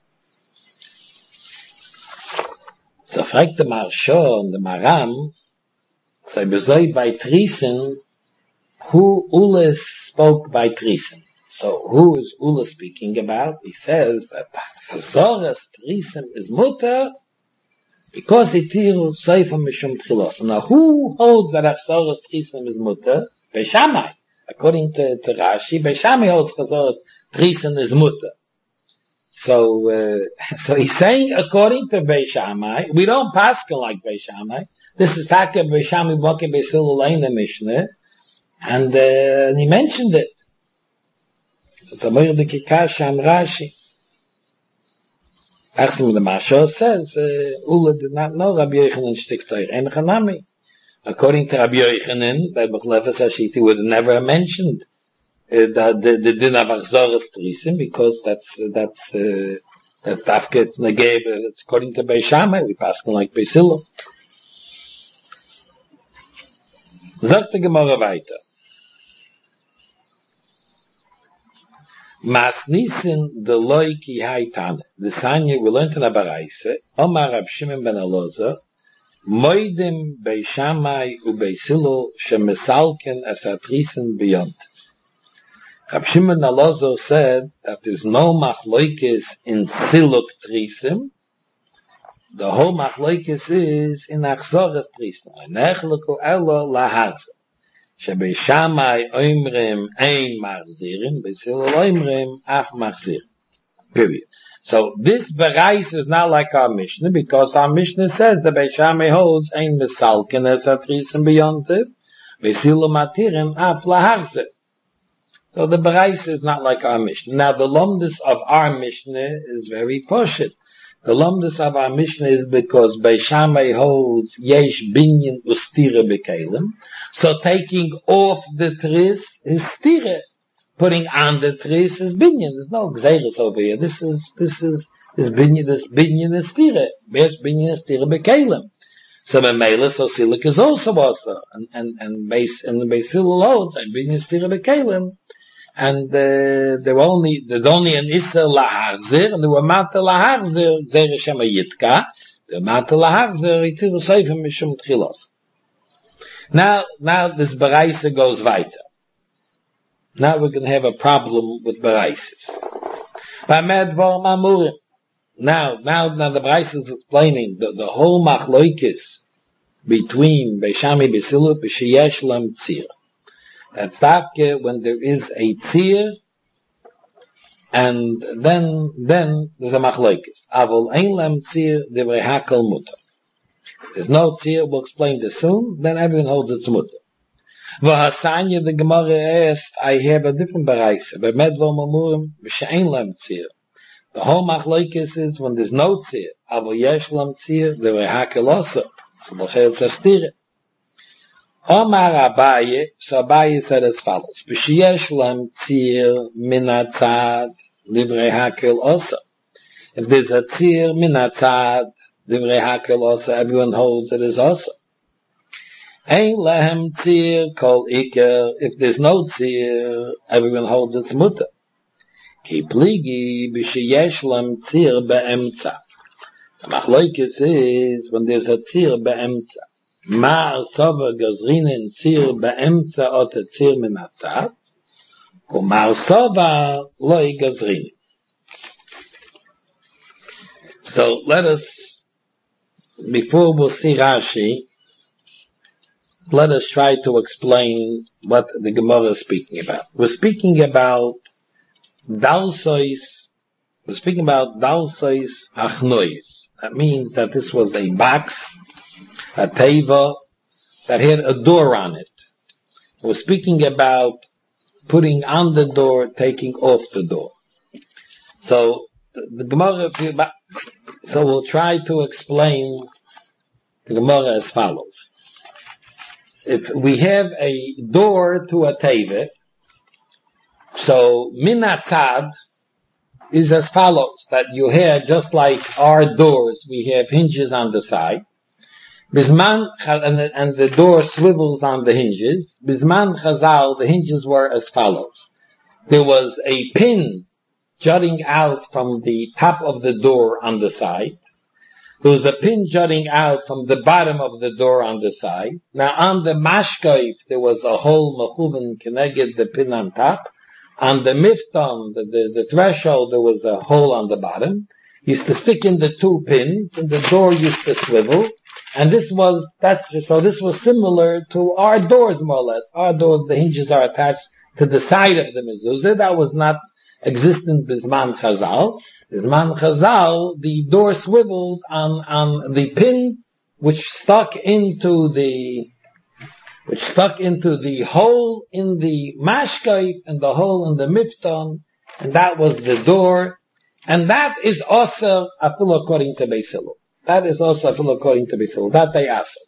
So fragt der Marsha und der Maram, so bezoi bei Trisen, who Ule spoke by Trisen. So who is Ule speaking about? He says that Zoras Trisen is mutter, because it tiru Sefer Mishum Tchilos. Now who holds that Zoras Trisen is mutter? Beis Shammai. According to Rashi, Beis Shammai holds Zoras Trisen is mutter. So he's saying according to Beis Shammai, we don't paskin like Beis Shammai. This is Taka Beis Shammai Boke Beis Hillel in the Mishnah, and he mentioned it. So it's a more the Kikash Am Rashi. Actually, the Marsha says Ula did not know Rabbi Yochanan Shtiktoir and Chanami. According to Rabbi Yochanan, by Mukhlefes Hashita, would never have mentioned the din of Achzoras Trisim, because that's Dafket Negeb, it's according to Beis Shammai, we pass on like Beis Hillel. Sagt die Gemara weiter. Masnisin de loy ki haytan. The Sanya we learned in a Baraise, Omar Rab Shimon ben Elazar, Moidim Beis Shammai u Beis Hillel shemesalken as atrisen beyond. Rab Shimon Elazar said that there's no machlokes in siluk trisim. The whole machlokes is in achzoras trisim. Nechleku elo laharze. Shebeis Shammai oimrim ein machzirim, Beis Hillel oimrim af machzirim. Period. So this bereis is not like our Mishnah, because our Mishnah says that Beis Shammai holds ein misalken as atrisim beyond it. Beis Hillel matirim af laharze. So the Bereis is not like our Mishnah. Now the Lomdus of our Mishnah is very poshut. The Lomdus of our Mishnah is because Beis Shammai holds Yesh Binyan Ustire Bekalim. So taking off the tris is Stire. Putting on the tris is Binyan. There's no Gzeiris over here. This Binyan is Stire. Best Binyan is Stire Bekalim. So the Mela, so Silik is also. And the Beis Hillel holds, and Binyan is Stire Bekalim. And there's only an Isser Lahachzir, and there were Mata Lahachzir, Zere Shema Yitka, the Mata Lahachzir, Itiru Sefer Mishum Tchilos. Now this Baraisa goes weiter. Now we're going to have a problem with Baraises. Now the Baraisa is explaining the whole Machloikis between Beis Shammai Beis Hillel, B'sheyesh Lam Tzir. That's Tafke when there is a tzir, And then there's a machlokes. Avol ein lem tzir divrei hakel mutter. There's no tzir, we'll explain this soon, then everyone holds it's mutter. V'hasanya, the Gemara asked, I have a different bereich, but medvo mamurim, v'she'ein lem tzir. The whole machlokes is when there's no tzir, avol yesh lem tzir divrei hakel also. So the chayil says tzir. Omar Abaye, so Abaye said as follows, B'sheyesh lem tzir min hatzad divrei hakel also. If there's a tzir min hatzad divrei hakel also, everyone holds it is also. Ein lehem tzir kol iker, if there's no tzir, everyone holds it's mutter. Ki pligi b'sheyesh lem tzir be'emtza. The machlokes is when there's a tzir be'emtza. Mar sova gazrinen tzir be'emtza ot a tzir min hatzad, umar sova loy gazrinen. So let us, before we'll see Rashi, let us try to explain what the Gemara is speaking about. We're speaking about dalsois achnois. That means that this was a box, a teva, that had a door on it. We're speaking about putting on the door, taking off the door. So the Gemara, so we'll try to explain the Gemara as follows. If we have a door to a teva, so min hatzad is as follows, that you have, just like our doors, we have hinges on the side. Bisman, and the door swivels on the hinges. Bisman Chazal, the hinges were as follows. There was a pin jutting out from the top of the door on the side. There was a pin jutting out from the bottom of the door on the side. Now on the mashkaif, there was a hole mechuven keneged the pin on top. On the mifton, the threshold, there was a hole on the bottom. You used to stick in the two pins, and the door used to swivel. And this was similar to our doors, more or less. Our doors, the hinges are attached to the side of the mezuzah. That was not existent Bisman Chazal. Bisman Chazal, the door swiveled on the pin, which stuck into the hole in the mashkaif and the hole in the mifton, and that was the door. And that is also afil according to Beis Hillel. That is also according to Beis Hillel. That they asked.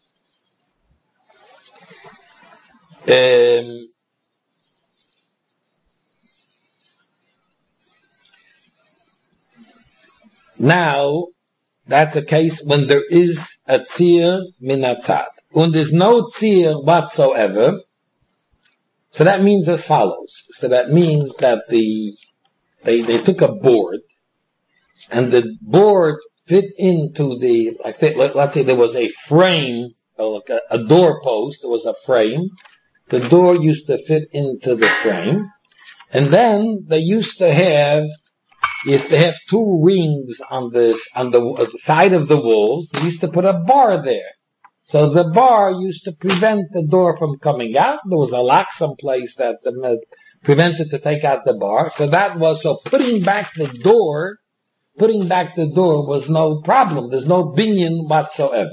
Now, that's a case when there is a tzir min hatzad. When there's no tzir whatsoever, so that means as follows. So that means that they took a board, and the board fit into let's say there was a frame, like a door post, there was a frame. The door used to fit into the frame. And then they used to have two rings on the side of the walls. They used to put a bar there. So the bar used to prevent the door from coming out. There was a lock someplace that prevented to take out the bar. So putting back the door was no problem. There's no binyan whatsoever.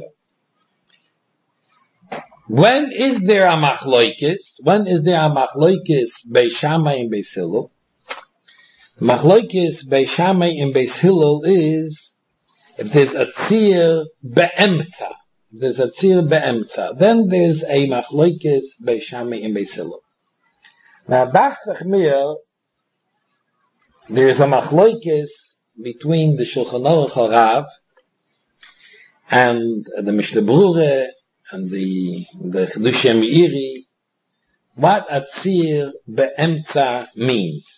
When is there a machlokes? Beis Shammai and Beis Hillel? Machlokes Beis Shammai and Beis Hillel is if there's a tzir be'emtza. Then there's a machlokes Beis Shammai and Beis Hillel. Now, there's a machlokes between the Shulchan Aruch Harav and the Mishnah Berurah and the Chedushei Meiri, what a tzir be'emtza means.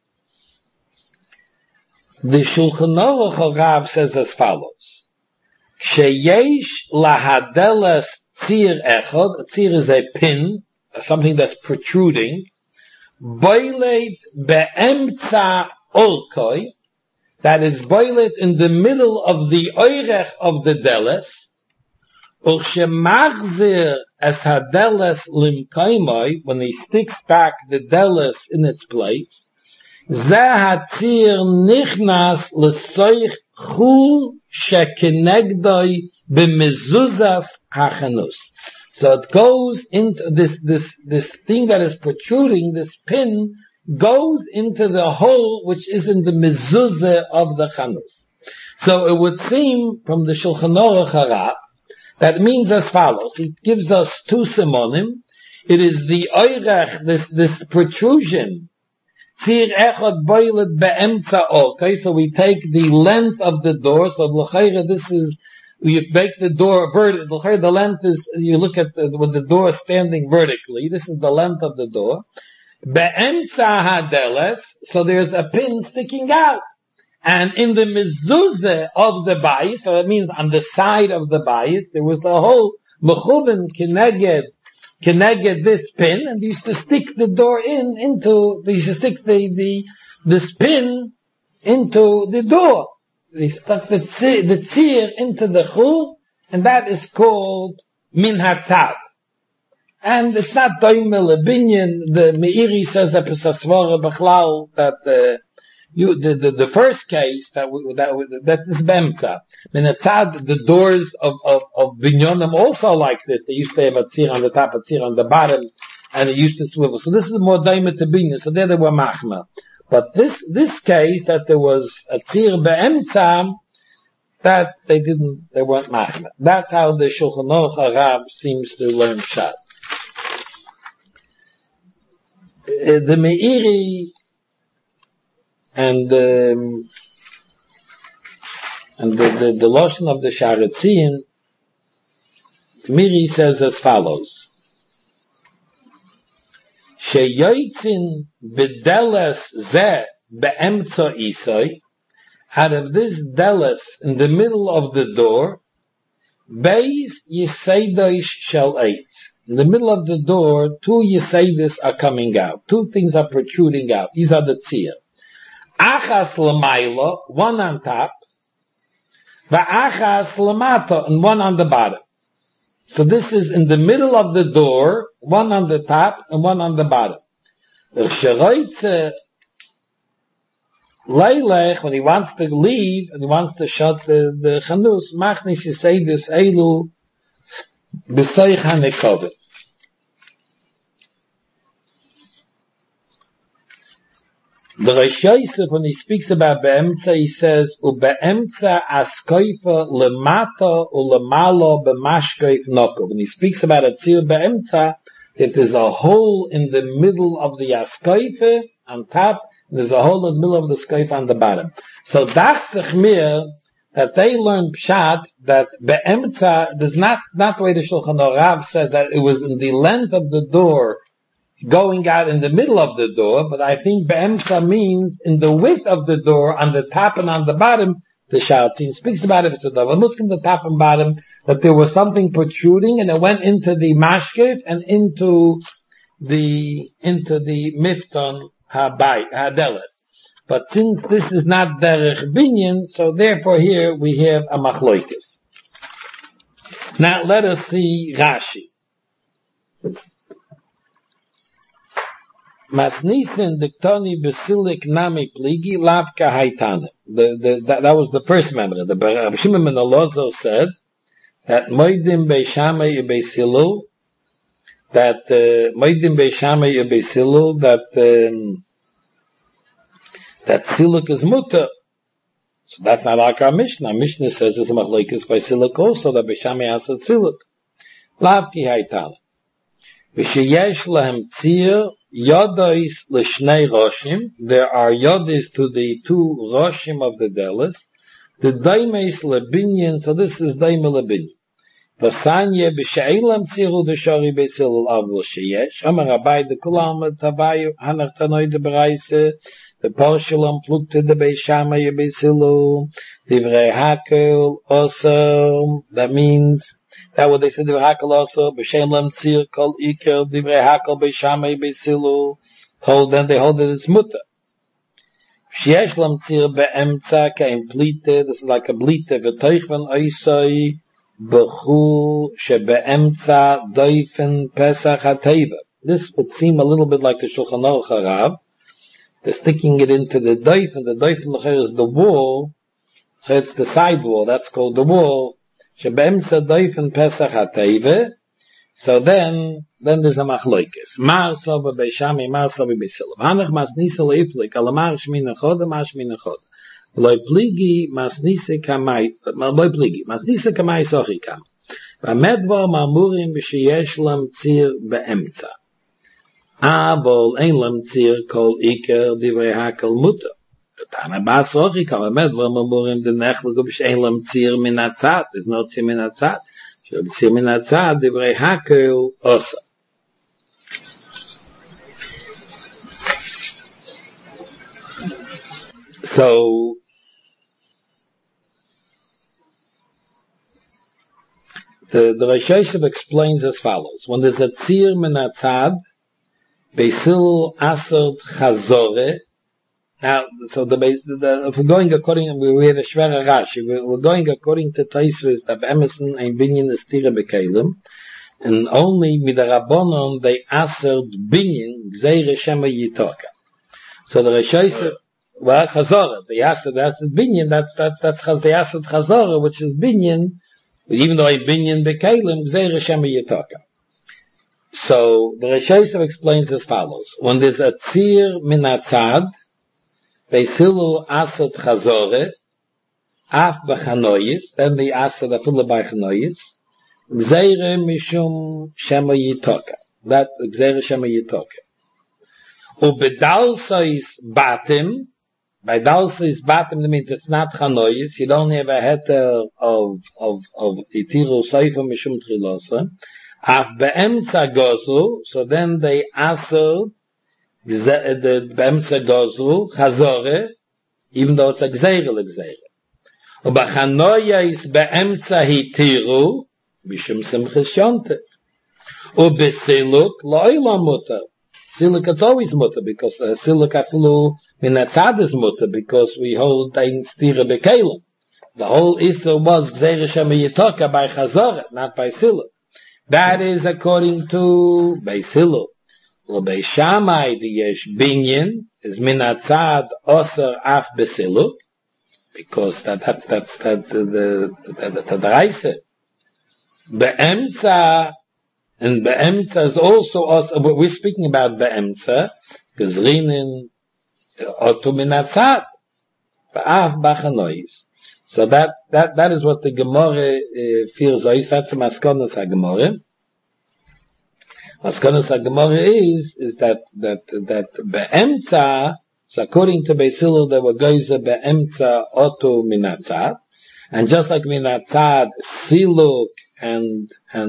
The Shulchan Aruch Harav says as follows: Sheyesh lahadelas tzir echad. A tzir is a pin, something that's protruding. Boilet be'emtza olkoi, that is boilet in the middle of the oirech of the deles. Uchshemachzir as hadeles limkaimoi, when he sticks back the deles in its place. Ze hatzir nichnas lesoich chul shekenegdoi b'mezuzaf hachanus. So it goes into this thing that is protruding, this pin, goes into the hole which is in the mezuzah of the chanus. So it would seem from the Shulchan Aruch Harav that means as follows. It gives us two simonim. It is the oirech, this protrusion. Tzir echad boilet be'emtza. Okay, so we take the length of the door. So l'chayra, this is, you make the door vertical. The length is, you look at with the door standing vertically. This is the length of the door. Be'emtza hadeles. So there's a pin sticking out. And in the mezuzah of the bayis, so that means on the side of the bayis, there was a whole mechuven keneged this pin, and they used to stick the door they used to stick this pin into the door. They stuck the tzir into the chul, and that is called min hatzad. And it's not doimel lebinyan. The Meiri says that Pesasvara Bechlal, that the first case that is bemtza. Min hatzad, the doors of binyanim also like this. They used to have a tzir on the top, a tzir on the bottom, and they used to swivel. So this is more doimel to binyan. So there they were machma. But this case that there was a tzir be'emtza, that they weren't machma. That's how the Shulchan Aruch Harav seems to learn pshat. The Meiri and the Lashon of the Sharetzian, Meiri says as follows: Sheyotzin b'deles ze be'emtza isoi, out of this deles in the middle of the door, beis yiseidosh shel eitz. In the middle of the door, two yiseidos are coming out. Two things are protruding out. These are the tzir. Achas l'mayla, one on top, va'achas l'mata, and one on the bottom. So this is in the middle of the door, one on the top and one on the bottom. The sheroitze leilech, when he wants to leave and he wants to shut the chanus, machnis yiseidos eilu b'soich hanekovet. The Rosh Yosef, when he speaks about be'emtza, he says, u'be'emtza askoifa lemata u'lemalo b'mashkoif noko. When he speaks about a tzir be'emtza, it is a hole in the middle of the askoifa on top, and there's a hole in the middle of the skoifa on the bottom. So das sich mir, that they learn pshat, that be'emtza, there's not the way the Shulchan Aruch says that it was in the length of the door, going out in the middle of the door, but I think be'emtza means in the width of the door, on the top and on the bottom. The Sharetzian speaks about it. It's a double muskim, the top and bottom, that there was something protruding, and it went into the mashkef and into the mifton hadeles. But since this is not derech binyan, so therefore here we have a machloikis. Now let us see Rashi. Masnithin diktoni besilik nami pligi lavka haitana. That was the first member. The Rabbi Shimon ben Elazar said that moedim beishamai ubeisilu, that moedim beishamai ubeisilu, that siluk is mutter. So that's not like our Mishnah. Our Mishnah says it's a machlokes by siluk also, that beishamai answered siluk. Lavki haitana. V'sheyesh lahem tzir Yodois l'shnei roshim, there are yodis to the two roshim of the delis. The daimes lebinyan, so this is daime lebinyan. V'sanye b'she'ilam tziru d'shari b'sil al-avul sheyesh. Amar Abai de kulam tavayu hanach tanoi de bereise. The porshulam plukte de beishamay b'silu. Divrei hakel also. That means that what they said, Divrei Hakel also, B'Shem Lem Tzir Kol Iker, Divrei Hakel B'Shamay B'Silu, then they hold that it's mutter. Sheyesh Lem Tzir Be'emtza Kein Plite, this is like a blite, V'toich Van Oisoi, B'chu Shebe'emtza Doifen Pesach HaTeva. This would seem a little bit like the Shulchan Aruch Harav, they're sticking it into the doif, and the doif is the wall, so it's the side wall, that's called the wall. Shebe'emtza doif and Pesach HaTeive, so then there's a machloikis. Mar sova beishami, mar sova beisilov. Hanach masnisa leiflik, alamar shmina choda, mar shmina choda. Loi pligi masnisa kamai, loi pligi, masnisa kamai sochi kam. V'amedvar marmurim sheyesh lam tzir be'emtza. Abol ein lam tzir kol iker divrei hakel mutter. Tana ba sochi kam, v'amedvar marmurim de nechlik ubish ein lam tzir min atzat, is not tzir min atzat. Tzir min atzat divrei hakel osa. So, the Rosh Hashanah explains as follows. When there's a tzir min atzad, Beisil asert chazore. Now, so if we're going according, we have a shvera Rashi, we're going according to Taisvis, that Emerson ein binyan is tira bekelim, and only with the Rabbonon they assert binyan, gzeire shema yitoka. So the Rosh Hashanah, well, chazore, the assert binyan, that's the assert chazore, which is binyan, even though ein binyan bekelim, gzeire shema yitoka. So the Rosh Hashanah explains as follows. When there's a tzir min atzad, Beisilu asad chazore, af b'chanoyis, then the asad afilu by chanoyis, gzeire mishum shema yitoka. That gzeire shema yitoka. Ubedalsais batim, by dalsais batim, that means it's not chanoyis, you don't have a heter of itiru seifa mishum trilosa, af be'emtza gozu, so then they asad the be'emtza gozu, chazore, even though it's a gzeire l'gzeire. Ubachanoya is be'emtza hitiru, mishum simchis shonte. Ubesiluk, lo'ila mutter. Siluk is always mutter, because siluk afilu min atzad is mutter, because we hold ein stira bekelim. The whole issue was gzeire shema yitoka by chazore, not by siluk. That is according to Beisiluk. L'bei Shammai the yesh binyan is min atzad oser af besiluk, because that's the Raisa. Be'emtza, and be'emtza is also oser, we're speaking about be'emtza, because rinin otu min atzad, ba'af b'chanois. So that is what the Gemara feels. That's the Maskonos HaGemara. Maskonos HaGemara is that be'emtza, so according to Beisilul, there were geyser be'emtza oto minatzad, and just like minatzad, siluk and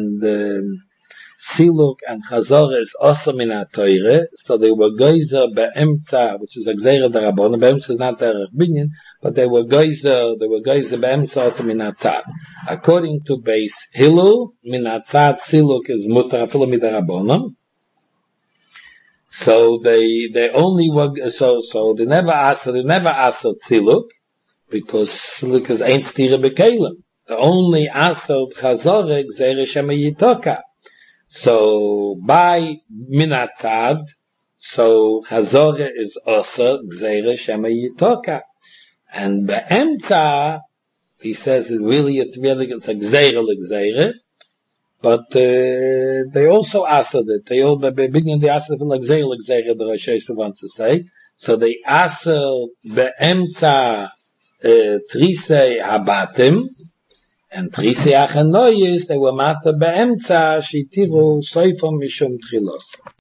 chazor is also minatoire, so they were geyser be'emtza, which is a gzeira d'Rabbanan. Be'emtza is not derech binyan, but they were geyser be'emtza oto minatzad. According to Beis Hillel, minatzad siluk is mutar afilu mid'Rabbanan. So they only were, so they never asked siluk, because siluk is ein stira bekelim. They only asked chazore gzeire shema yitoka. So by minatzad, so chazore is also gzeire shema yitoka. And be'emtza, he says it's a gzeire l'gzeire, but they also asked it. They all begin the asked for l'gzeire, the Rosh Hashanah wants to say. So they asked be'emtza trisei habatim, and trisei achanoyis, they were mata be'emtza shitiru soifam mishum trilos.